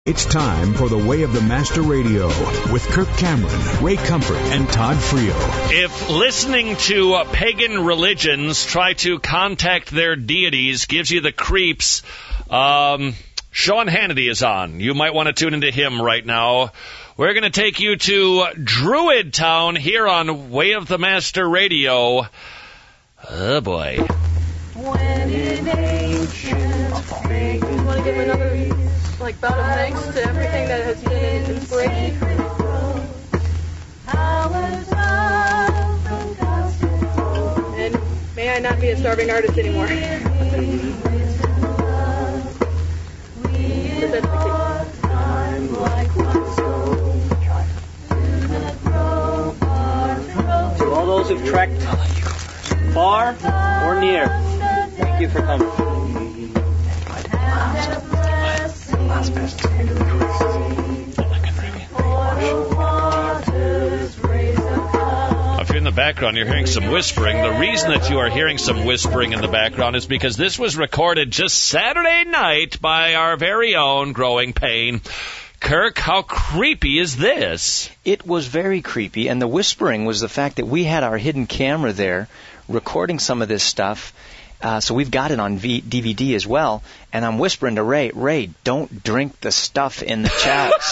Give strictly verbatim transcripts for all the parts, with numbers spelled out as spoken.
It's time for the Way of the Master Radio with Kirk Cameron, Ray Comfort, and Todd Frio. If listening to uh, pagan religions try to contact their deities gives you the creeps, um, Sean Hannity is on. You might want to tune into him right now. We're going to take you to Druid Town here on Way of the Master Radio. Oh, boy. When in ancient spring. You want to give another, like, bout of thanks to everything that has been an inspiration? And may I not be a starving artist anymore. But that's the To all those who've trekked far or near, thank you for coming. If you're in the background, you're hearing some whispering. The reason that you are hearing some whispering in the background is because this was recorded just Saturday night by our very own Growing Pain. Kirk, how creepy is this? It was very creepy, and the whispering was the fact that we had our hidden camera there recording some of this stuff, uh, so we've got it on v- D V D as well, and I'm whispering to Ray, Ray, don't drink the stuff in the chalice.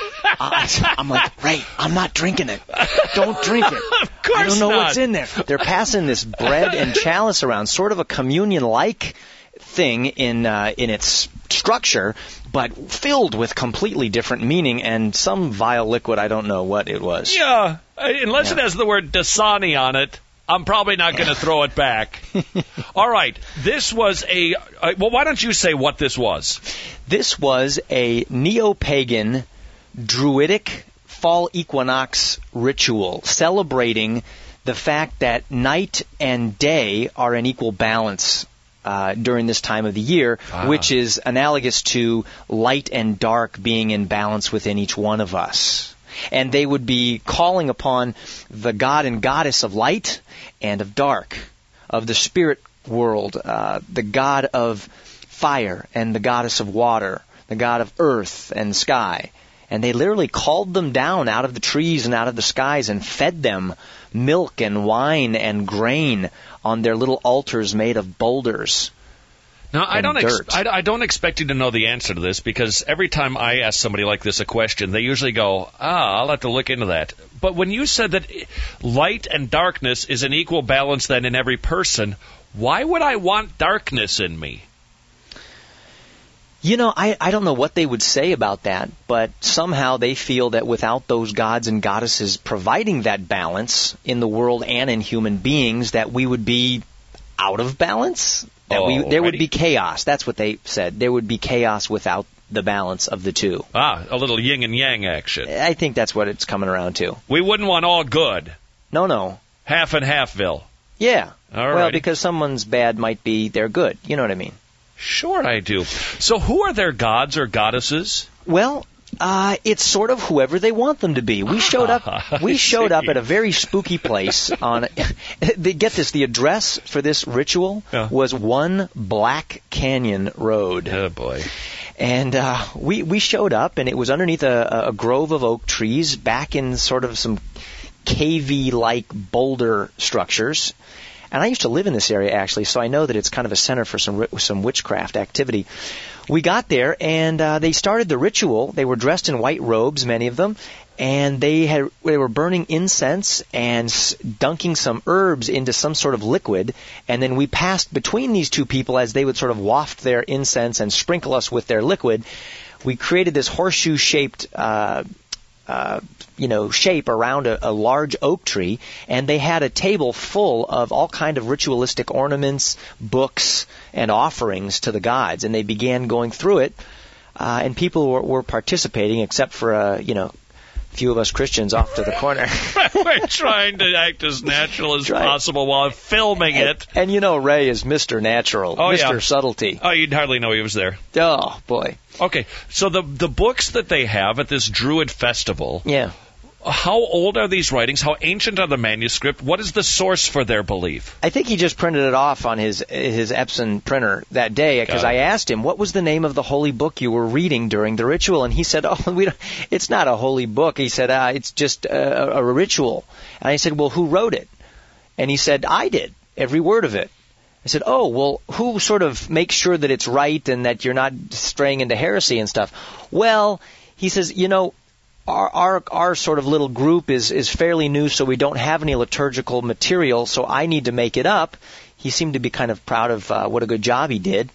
I, I'm like, Ray, I'm not drinking it. Don't drink it. Of course I don't know not. what's in there. They're passing this bread and chalice around, sort of a communion-like thing in uh, in its structure, but filled with completely different meaning and some vile liquid. I don't know what it was. Yeah, unless Yeah. it has the word Dasani on it, I'm probably not going to throw it back. All right, this was a... Uh, well, why don't you say what this was? This was a neo-pagan, druidic fall equinox ritual celebrating the fact that night and day are in equal balance Uh, during this time of the year, ah. which is analogous to light and dark being in balance within each one of us. And they would be calling upon the god and goddess of light and of dark, of the spirit world, uh, the god of fire and the goddess of water, the god of earth and sky. And they literally called them down out of the trees and out of the skies and fed them milk and wine and grain on their little altars made of boulders. Now, I and don't, ex- dirt. I, I don't expect you to know the answer to this, because every time I ask somebody like this a question, they usually go, ah, I'll have to look into that. But when you said that light and darkness is an equal balance then in every person, why would I want darkness in me? You know, I, I don't know what they would say about that, but somehow they feel that without those gods and goddesses providing that balance in the world and in human beings, that we would be out of balance. That we, there would be chaos. That's what they said. There would be chaos without the balance of the two. Ah, a little yin and yang action. I think that's what it's coming around to. We wouldn't want all good. No, no. Half and halfville. Yeah. All well, righty. because someone's bad might be they're good. You know what I mean? Sure I do. So who are their gods or goddesses? Well, uh, it's sort of whoever they want them to be. We showed up. We showed up at a very spooky place. On they get this. The address for this ritual Yeah. was One Black Canyon Road. Oh boy. And uh, we we showed up, and it was underneath a, a grove of oak trees, back in sort of some cavey-like boulder structures. And I used to live in this area, actually, so I know that it's kind of a center for some some witchcraft activity. We got there, and uh, they started the ritual. They were dressed in white robes, many of them, and they had they were burning incense and s- dunking some herbs into some sort of liquid. And then we passed between these two people as they would sort of waft their incense and sprinkle us with their liquid. We created this horseshoe-shaped uh Uh, you know, shape around a, a large oak tree, and they had a table full of all kind of ritualistic ornaments, books, and offerings to the gods, and they began going through it, uh, and people were, were participating, except for, uh, you know, a few of us Christians off to the corner. We're trying to act as natural as Try- possible while filming and, it. and you know, Ray is Mister Natural, Oh, Mister yeah. Subtlety. Oh, you'd hardly know he was there. Oh, boy. Okay, so the the books that they have at this Druid festival, Yeah. how old are these writings? How ancient are the manuscript? What is the source for their belief? I think he just printed it off on his his Epson printer that day because I asked him, what was the name of the holy book you were reading during the ritual? And he said, oh, we don't, it's not a holy book. He said, uh, it's just a, a ritual. And I said, well, who wrote it? And he said, I did, every word of it. I said, oh, well, who sort of makes sure that it's right and that you're not straying into heresy and stuff? Well, he says, you know, Our, our our sort of little group is, is fairly new, so we don't have any liturgical material, so I need to make it up. He seemed to be kind of proud of uh, what a good job he did.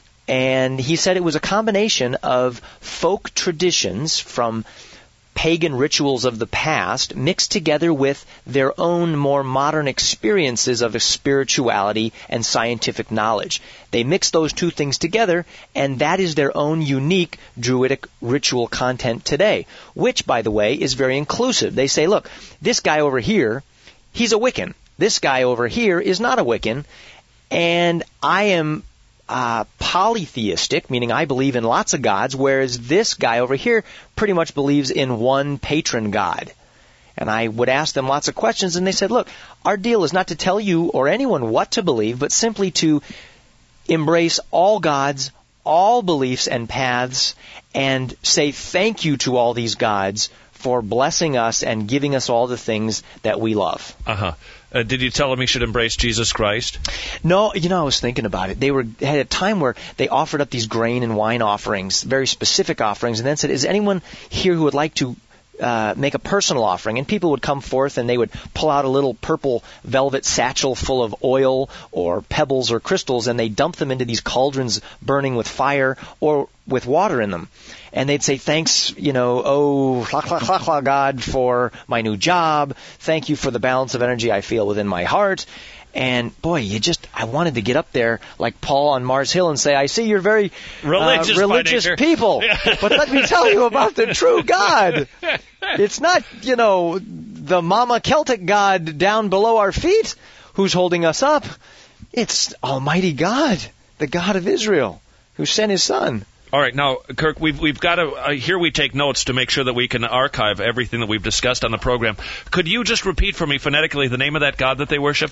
And he said it was a combination of folk traditions from pagan rituals of the past mixed together with their own more modern experiences of spirituality and scientific knowledge. They mix those two things together, and that is their own unique Druidic ritual content today, which, by the way, is very inclusive. They say, look, this guy over here, he's a Wiccan. This guy over here is not a Wiccan, and I am Uh, polytheistic, meaning I believe in lots of gods, whereas this guy over here pretty much believes in one patron god. And I would ask them lots of questions, and they said, look, our deal is not to tell you or anyone what to believe, but simply to embrace all gods, all beliefs and paths, and say thank you to all these gods for blessing us and giving us all the things that we love. Uh-huh. Uh, did you tell him he should embrace Jesus Christ? No, you know, I was thinking about it. They were had a time where they offered up these grain and wine offerings, very specific offerings, and then said, is anyone here who would like to uh, make a personal offering? And people would come forth and they would pull out a little purple velvet satchel full of oil or pebbles or crystals, and they dump them into these cauldrons burning with fire or with water in them. And they'd say, thanks, you know, oh, hla, hla, hla, hla, God, for my new job. Thank you for the balance of energy I feel within my heart. And, boy, you just, I wanted to get up there like Paul on Mars Hill and say, I see you're very religious, uh, religious people, but let me tell you about the true God. It's not, you know, the Mama Celtic God down below our feet who's holding us up. It's Almighty God, the God of Israel, who sent his Son. All right, now, Kirk, we've we've got to uh, here we take notes to make sure that we can archive everything that we've discussed on the program. Could you just repeat for me phonetically the name of that god that they worship?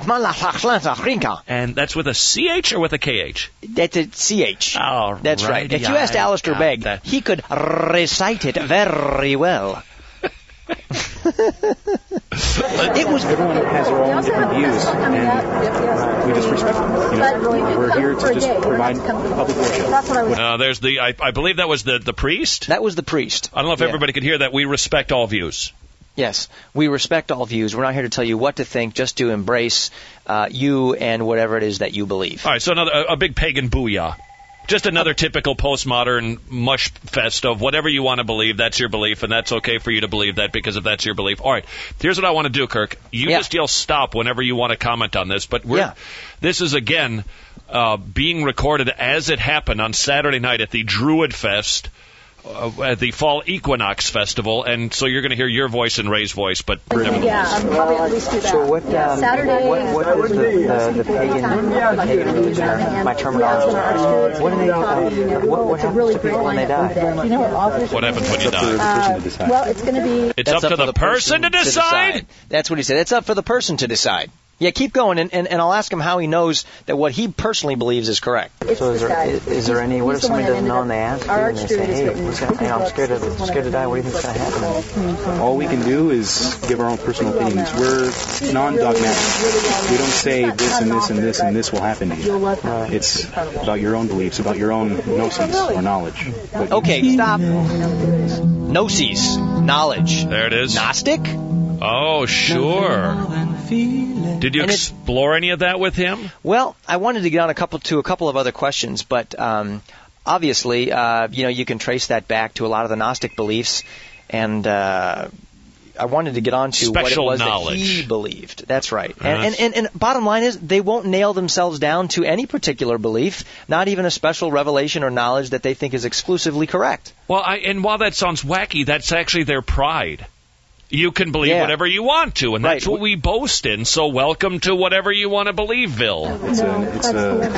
And that's with a C H or with a K H? That's a C H. Oh, that's right. right. If you asked Alistair Begg, that. he could recite it very well. It was everyone has their own different views, and uh, we just respect them. You know, we're here to just provide public worship. Uh, there's the, I, I believe that was the, the priest? That was the priest. I don't know if yeah. everybody could hear that. We respect all views. Yes, we respect all views. We're not here to tell you what to think, just to embrace uh, you and whatever it is that you believe. All right, so another a, a big pagan booyah. Just another typical postmodern mush fest of whatever you want to believe, that's your belief, and that's okay for you to believe that because if that's your belief. All right, here's what I want to do, Kirk. You yeah. just yell stop whenever you want to comment on this, but we're, yeah. this is, again, uh, being recorded as it happened on Saturday night at the Druid Fest, uh, at the Fall Equinox Festival, and so you're going to hear your voice and Ray's voice, but nevertheless. Yeah, I'll probably at least do that. So what, yeah. um, Saturday, what, what is the, the, the pagan, the pagan religion, my terminology? What do they, uh, what, what happens to people when they die? You know what, what happens when you die? Uh, well, it's going to be... It's up, up to the, the person, person to, decide? to decide? That's what he said. It's up for the person to decide. Yeah, keep going, and, and, and I'll ask him how he knows that what he personally belelieves is correct. It's so is there, is, is there any, what if somebody doesn't know and they ask you and they say, hey, what's gonna, you know, I'm scared, of, scared to die, what do you think's going to happen? All we can do is give our own personal opinions. We're non-dogmatic. We don't say this and this and this and this will happen to you. Right. It's about your own beliefs, about your own gnosis or knowledge. But okay, stop. Gnosis, knowledge. There it is. Gnostic? Oh, sure. Did you and explore any of that with him? Well, I wanted to get on a couple to a couple of other questions, but um, obviously, uh, you know, you can trace that back to a lot of the Gnostic beliefs, and uh, I wanted to get on to Special what it was knowledge. that he believed. That's right. And, and, and, and bottom line is, they won't nail themselves down to any particular belief, not even a special revelation or knowledge that they think is exclusively correct. Well, I, and while that sounds wacky, that's actually their pride. You can believe Yeah. whatever you want to, and that's Right. what we boast in. So welcome to whatever you want to believe, Bill. It's a it's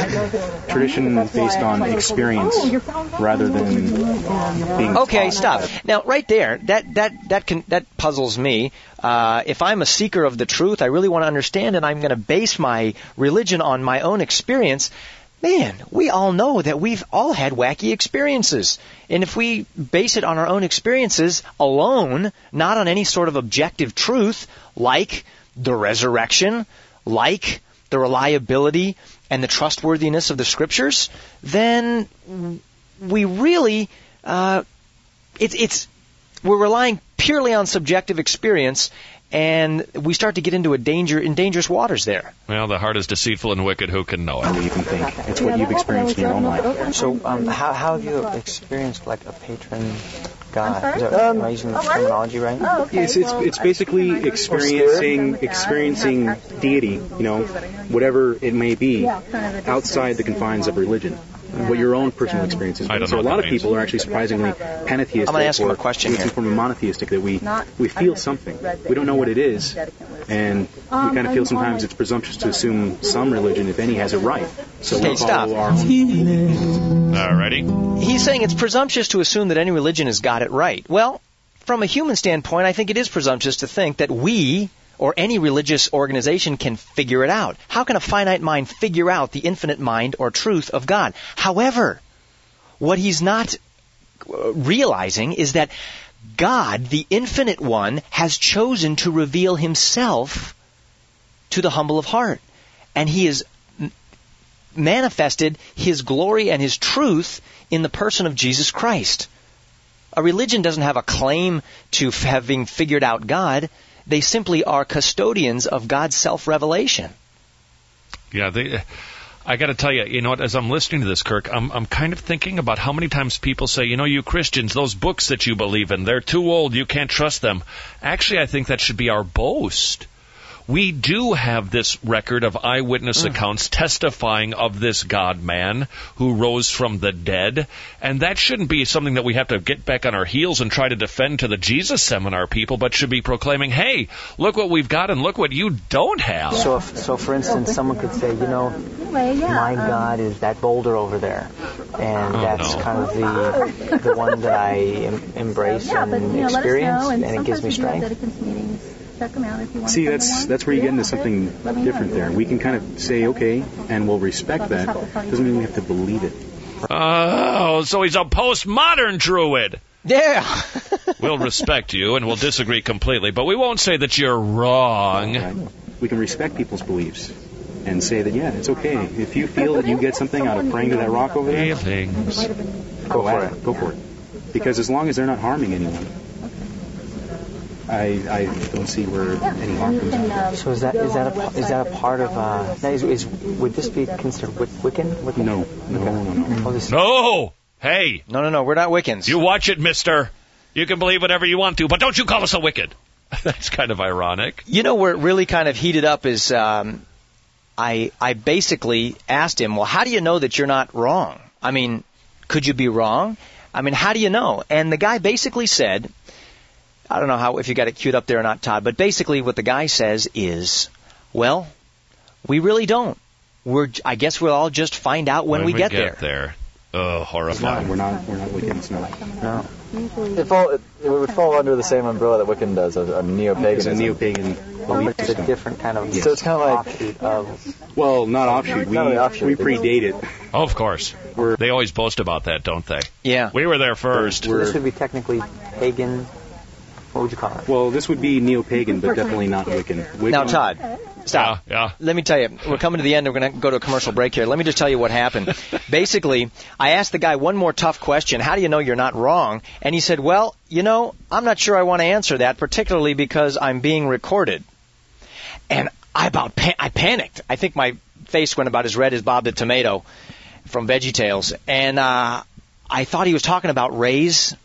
a tradition based on experience rather than being Okay, taught. stop. Now, right there, that that that can that puzzles me. Uh, if I'm a seeker of the truth, I really want to understand, and I'm going to base my religion on my own experience. Man, we all know that we've all had wacky experiences. And if we base it on our own experiences alone, not on any sort of objective truth, like the resurrection, like the reliability and the trustworthiness of the Scriptures, then we really, uh, it's, it's, we're relying purely on subjective experience, and we start to get into a danger in dangerous waters there. Well, the heart is deceitful and wicked. Who can know it? You can think it's what you've experienced in your own life. So, um, how, how have you experienced like a patron God? I'm Is sorry? that, Um, am I using the oh, are you? terminology right? Oh, okay. It's, it's, Well, it's I- basically I- experiencing Or experiencing deity, you know, whatever it may be, Yeah, kind of a outside the confines of religion. What your own personal experiences. I don't So know a what lot that of means. people are actually surprisingly pantheistic. I'm gonna ask him or a question in some here. form of monotheistic, that we we feel something. We don't know what it is, and we kind of feel sometimes it's presumptuous to assume some religion, if any, has it right. So Okay, we stop. follow our own. Alrighty. He's saying it's presumptuous to assume that any religion has got it right. Well, from a human standpoint, I think it is presumptuous to think that we or any religious organization can figure it out. How can a finite mind figure out the infinite mind or truth of God? However, what he's not uh, realizing is that God, the infinite one, has chosen to reveal himself to the humble of heart. And he has m- manifested his glory and his truth in the person of Jesus Christ. A religion doesn't have a claim to f- having figured out God. They simply are custodians of God's self-revelation. Yeah, they, I got to tell you, you know what, as I'm listening to this, Kirk, I'm, I'm kind of thinking about how many times people say, you know, you Christians, those books that you believe in, they're too old, you can't trust them. Actually, I think that should be our boast. We do have this record of eyewitness Mm. accounts testifying of this God-man who rose from the dead, and that shouldn't be something that we have to get back on our heels and try to defend to the Jesus Seminar people, but should be proclaiming, hey, look what we've got and look what you don't have. So, if, so for instance, someone could say, you know, Anyway, yeah. my um, God is that boulder over there, and Oh, that's no. kind of the the one that I em- embrace Yeah, but, and you know, let us experience, know, and, and it gives me sometimes we do have strength. Dedicants meetings. Check them out if you want See, to come that's along. that's where you get into Yeah, something let me know. different there. We can kind of say, okay, and we'll respect that. Doesn't mean we have to believe it. Oh, so he's a postmodern druid. Yeah. We'll respect you and we'll disagree completely, but we won't say that you're wrong. Right? We can respect people's beliefs and say that, yeah, it's okay. If you feel that you get something out of praying to that rock over there, Feelings. go at it. Go for it. Because as long as they're not harming anyone, I I don't see where any harm comes in. So is that is that a is that a part of uh? Now is, is would this be considered Wic- Wiccan? Wiccan? No, no, no, no. Oh, this, No! Hey, no, no, no. We're not Wiccans. you watch it, mister. You can believe whatever you want to, but don't you call us a wicked. That's kind of ironic. You know where it really kind of heated up is um, I I basically asked him, well, how do you know that you're not wrong? I mean, could you be wrong? I mean, how do you know? And the guy basically said, I don't know how if you got it queued up there or not, Todd, but basically what the guy says is, well, we really don't. We're I guess we'll all just find out when, we, get, there. there. Oh, No, horrifying. we're not. We're not Wiccans. No. No. It, fall, it, it would fall under the same umbrella that Wiccan does, a, a It's neo-paganism. a neo-pagan belief It's a system. different kind of So it's kind of like, offshoot of Well, not offshoot. We Not really offshoot. we predate it. Oh, of course. We're- They always boast about that, don't they? yeah. We were there first. We're- This would be technically pagan. What would you call it? Well, this would be neo-pagan, but definitely not Wiccan. Wiccan Now, Todd, stop. Yeah, yeah. Let me tell you, we're coming to the end. We're going to go to a commercial break here. Let me just tell you what happened. Basically, I asked the guy one more tough question. How do you know you're not wrong? And he said, well, you know, I'm not sure I want to answer that, particularly because I'm being recorded. And I about pa- I panicked. I think my face went about as red as Bob the Tomato from VeggieTales. And uh, I thought he was talking about Ray's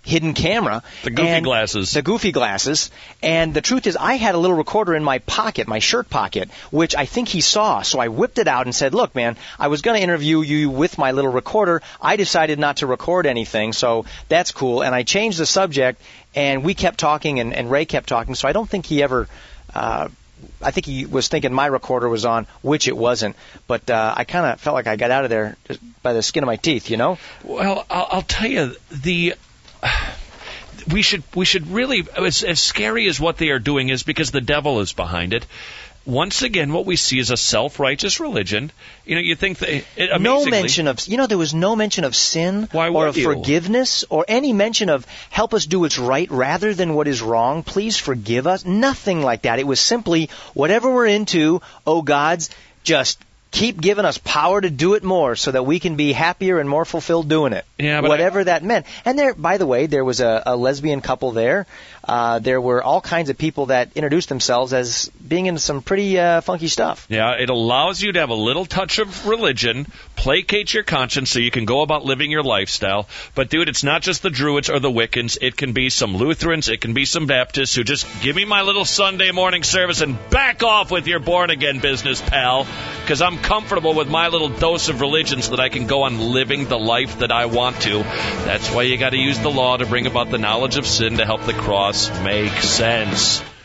hidden camera. The goofy and glasses. The goofy glasses. And the truth is, I had a little recorder in my pocket, my shirt pocket, which I think he saw. So I whipped it out and said, look, man, I was going to interview you with my little recorder. I decided not to record anything, so that's cool. And I changed the subject, and we kept talking, and, and Ray kept talking. So I don't think he ever... Uh, I think he was thinking my recorder was on, which it wasn't. But uh, I kind of felt like I got out of there just by the skin of my teeth, you know? Well, I'll, I'll tell you, the we should we should really, as, as scary as what they are doing is, because the devil is behind it. Once again, what we see is a self-righteous religion. You know, you think that it, amazingly, no mention of, you know, there was no mention of sin Why or would of you? forgiveness or any mention of help us do what's right rather than what is wrong. Please forgive us. Nothing like that. It was simply whatever we're into, oh gods, just keep giving us power to do it more so that we can be happier and more fulfilled doing it. Yeah, but whatever I, that meant. And there, by the way, there was a, a lesbian couple there. Uh, there were all kinds of people that introduced themselves as being into some pretty uh, funky stuff. Yeah, it allows you to have a little touch of religion, placate your conscience so you can go about living your lifestyle. But, dude, it's not just the Druids or the Wiccans. It can be some Lutherans. It can be some Baptists who just give me my little Sunday morning service and back off with your born-again business, pal, because I'm comfortable with my little dose of religion so that I can go on living the life that I want to. That's why you got to use the law to bring about the knowledge of sin to help the cross make sense.